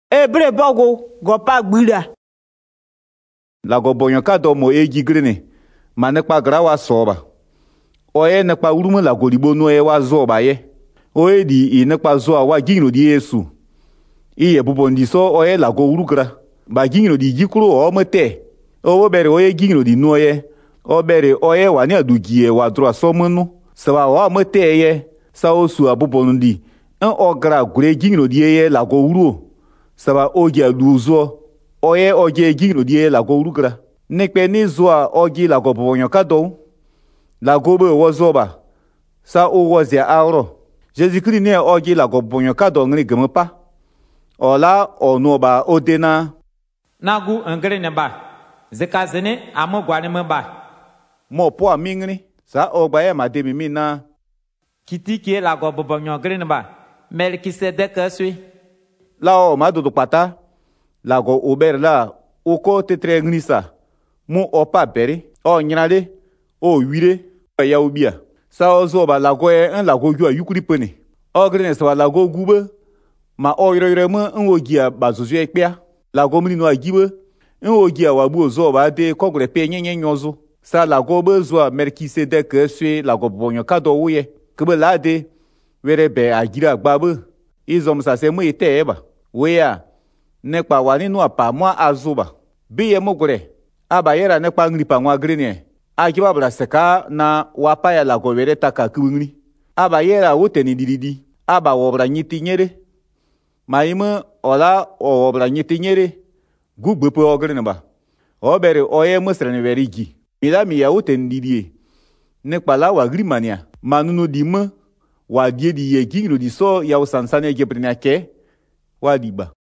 Ebre bogo gopa gbira. La go bonyo ka do mo eji grene. Ma nekpa gra wa soba. Oye nekpa urumu la go libo no e wa zoba ye. Oye di nekpa zo wa gino di Yesu. Iye bubondi so oye la go urugra. Ba gino di jikuru o mete. O bere oye gino di no ye. O bere oye wa ni adugie wa dro asomunu. Sawa wa mete ye. Sa osu abubondi. En ogra gure gino di ye la go uru. Saba ogi aluzo oye ogi gino die la go urugra nekpe ni zoa ogi la go bonyo kado la go be wozoba sa o wozia auro Jésus Christ ne ogi la go bonyo kado ngri gmpa ola onoba odena nagu ngre ne ba zekazene amogwane mba mo po amingri sa ogba e mademi mina kitiki la go bonyo ngre ne ba Melkisedek sui la o madudu pata la go ober la oko tetre ngrisa mu opa beri o nyale o wire ya ubia sa ozo ba la go en la go yu yukuri pene o grene sa la go gube ma o yire mu en ogia bazuzu ekpia la go mri no agibe en ogia wa bu ozo ba de kogre pe nyenye nyozo sa la go bezo Melkisedek sui la go bonyo kado wuye kebe la de were be agira gbabe izom sa se mu ite eba wea nekpa wani nu apa mwa azuba biye mugure aba yera nekpa ngripa nwa grene agiba bra seka na wapa ya la govere taka kubungri aba yera woteni dididi aba wobra nyiti nyere maime ola wobra nyiti nyere gugbepe ogrene ba obere oye musrene verigi ila mi ya woteni didie nekpa la wa grimania manunu dime wa die di ye gingro di so ya usansane gebrina ke wa diba